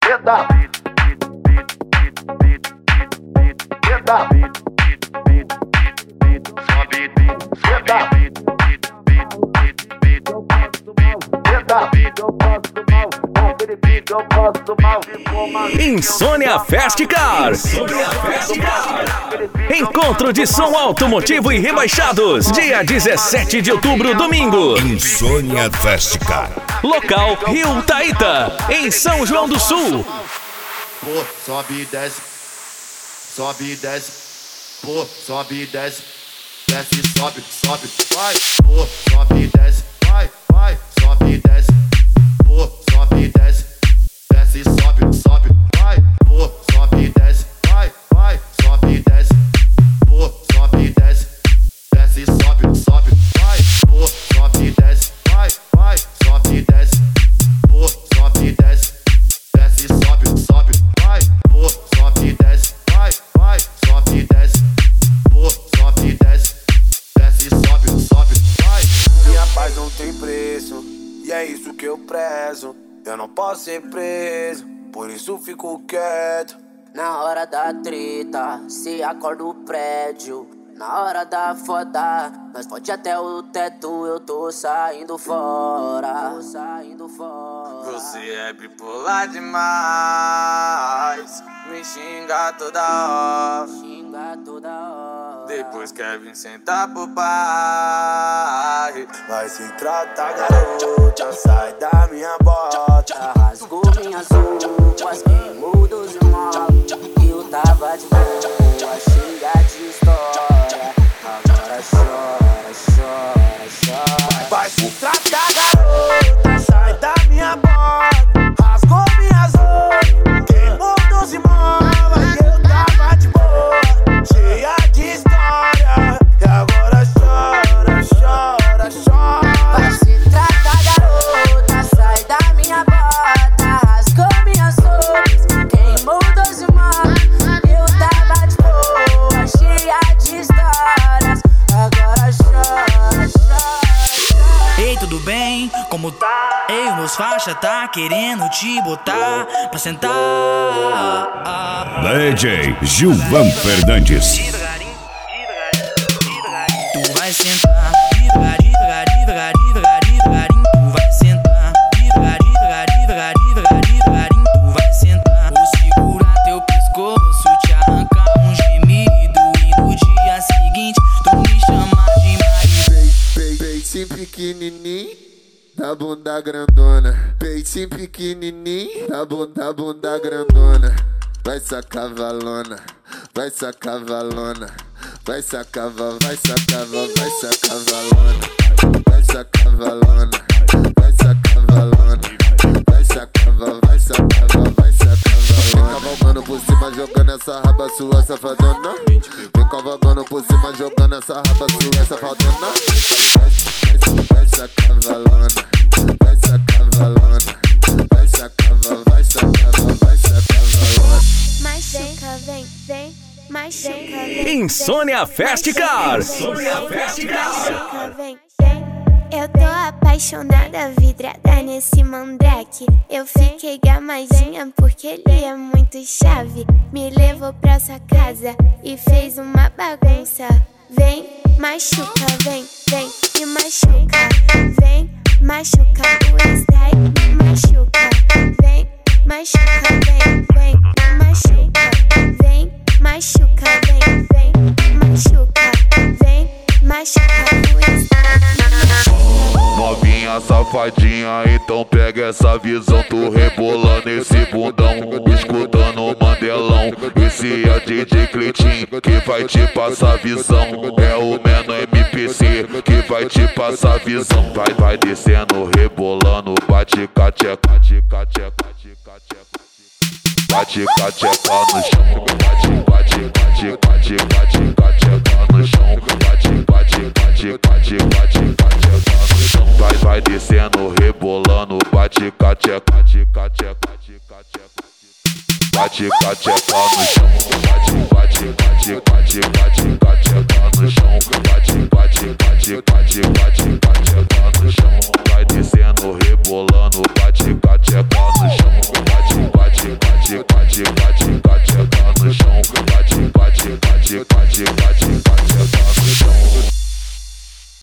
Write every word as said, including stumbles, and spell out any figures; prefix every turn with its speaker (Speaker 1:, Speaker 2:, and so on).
Speaker 1: Senta, senta, sobe, senta,
Speaker 2: Insônia Festcar. Encontro de som automotivo e rebaixados. Dia dezessete de outubro, domingo.
Speaker 3: Insônia Festcar.
Speaker 2: Local Rio Taíta, em São João do Sul.
Speaker 1: Pô, sobe e desce, sobe e desce, pô, sobe e desce, desce, sobe, sobe, vai, pô, sobe e desce, vai, vai, sobe e desce, pô, sobe e desce, desce, sobe, sobe, vai, pô, sobe e desce, vai, vai, sobe e desce, pô, sobe e desce, desce, sobe, sobe, vai, pô, sobe e desce, vai, vai, sobe e desce, pô, sobe e desce, desce, sobe, sobe, vai, pô, sobe e desce, vai, vai, sobe e desce, pô, sobe e desce, desce, sobe, sobe, vai.
Speaker 4: Minha paz não tem preço, e é isso que eu prezo. Eu não posso ser preso, por isso fico quieto.
Speaker 5: Na hora da treta, se acorda o prédio. Na hora da foda, nós pode até o teto. Eu tô saindo fora, tô saindo fora.
Speaker 4: Você é bipolar demais, me xinga toda hora,
Speaker 5: xinga toda hora.
Speaker 4: Depois quer vir sentar pro pai. Vai se tratar, garota, sai da minha bota.
Speaker 5: Rasgou minhas roupas, queimou dos irmãos. Eu tava de boa, xinga de história. Agora chora, chora, chora.
Speaker 4: Vai se tratar, garota, sai da minha bota. Rasgou minhas roupas, queimou dos imóveis. Eu tava de boa, cheia de história. E agora chora, chora, chora.
Speaker 5: Vai se tratar, garota, sai da minha bota. Rasgou minhas roupas, queimou dos imóveis. Eu tava de boa, cheia de histórias. Agora chora, chora.
Speaker 6: Ei, tudo bem? Como tá? Ei, meus faixa tá querendo te botar pra sentar.
Speaker 3: D J Gilvan Fernandes.
Speaker 6: Tu vai sentar, devagar, devagar, devagar, devagar, devagarinho. Tu vai sentar, devagar, devagar, devagar, devagar, devagarinho. Tu vai sentar, vou segurar teu pescoço, te arrancar um gemido. E no dia seguinte, tu me chama de marido.
Speaker 4: Peitinho pequenininho, da bunda grandona. Peitinho pequenininho, da bunda, bunda grandona. Vai sacar valona, vai sacar valona. Vai sacar, vai sacar, vai sacar valona. Vai sacar valona, vai sacar valona. Vai sacar, vai sacar, vai sacar valona. Vem cavalgando por cima, jogando essa raba sua safadona. Vem cavalgando por cima, jogando essa raba sua safadona. Vai sacar valona, vai sacar valona. Vai sacar, vai sacar, vai sacar valona.
Speaker 7: Machuca, vem, vem, machuca, vem.
Speaker 2: Insônia Festcar.
Speaker 7: Machuca, vem, vem. Eu tô apaixonada, vidrada nesse mandrake. Eu fiquei gamadinha porque ele é muito chave. Me levou pra sua casa e fez uma bagunça. Vem, machuca, vem, vem, me machuca. Vem, machuca, o style me machuca. Vem, machuca, vem, vem, me machuca. Vem, machuca, vem, vem, me machuca. Vem, machuca, o style me machuca.
Speaker 1: Novinha safadinha, então pega essa visão. Tu rebolando esse bundão, escutando o Mandelão. Esse é D J Cleitinho que vai te passar visão. É o Menor M P C que vai te passar visão. Vai, vai descendo, rebolando, bate cateca, bate cateca, bate cateca. Bate cateca no chão, bate, bate, bate, bate, bate cateca no chão. Bate, bate, bate, bate, bate cateca no chão. Vai, vai descendo, rebolando, bate cateca, bate cateca, bate cateca. Bate cateca no chão, bate, bate, bate, bate, bate cateca no chão. Bate, bate, bate, bate, bate cateca no chão. Vai descendo, rebolando, bate cateca no chão. Bate, bate, bate. bate, bate, bate no chão, bate, bate, bate, bate, bate.